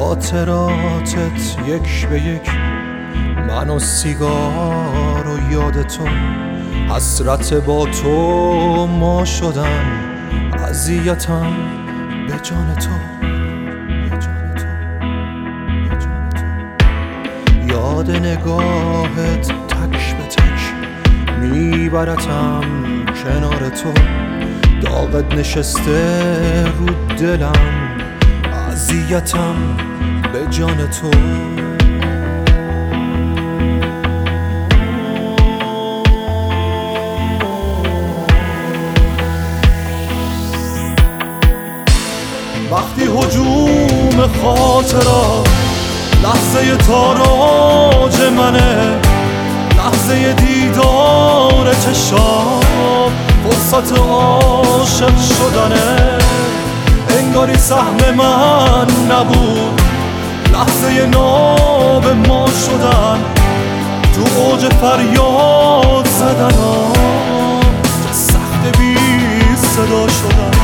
خاطراتت یک به یک، من و سیگار و یاد تو، حسرت با تو ما شدن، اذیتم به جان تو، به جان تو، به جان تو. یاد نگاهت تک به تک میبرتم کنار تو، داغت نشسته رو دلم، اذیتم به جان تو. وقتی هجوم خاطرات لحظه تاراج منه، لحظه دیدار چشام فرصت عاشق شدنه، انگاری سهم من نبود لحظه ناب ما شدن، تو اوج فریاد زدن چه سخت بی صدا شدن.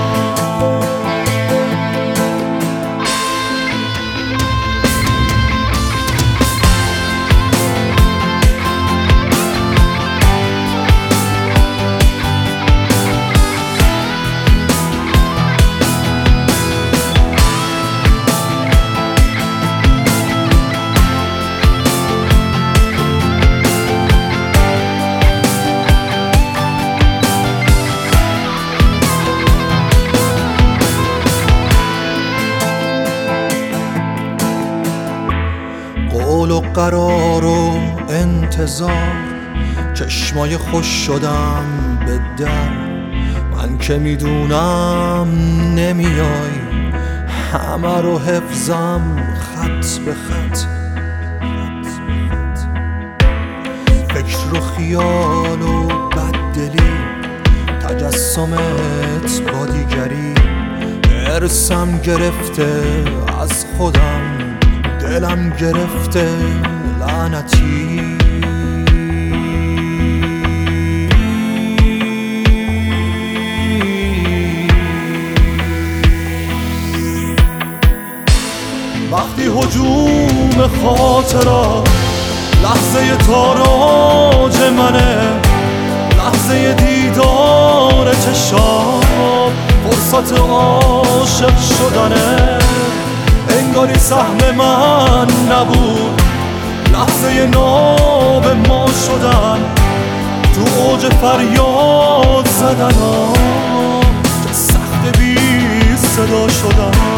قول و قرار و انتظار، چشمای خوش شدم به در، من که میدونم نمیای، همه رو حفظم خط به خط، فکر و خیال و بددلی، تجسمت با دیگری، ارسم گرفته از خودم، دلم گرفته لعنتی. وقتی هجوم خاطرات لحظه تاراج منه، لحظه دیدار چشام فرصت عاشق شدنه، انگاری سهم من نبود لحظه ناب ما شدن، تو اوج فریاد زدن چه سخت بی صدا شدن.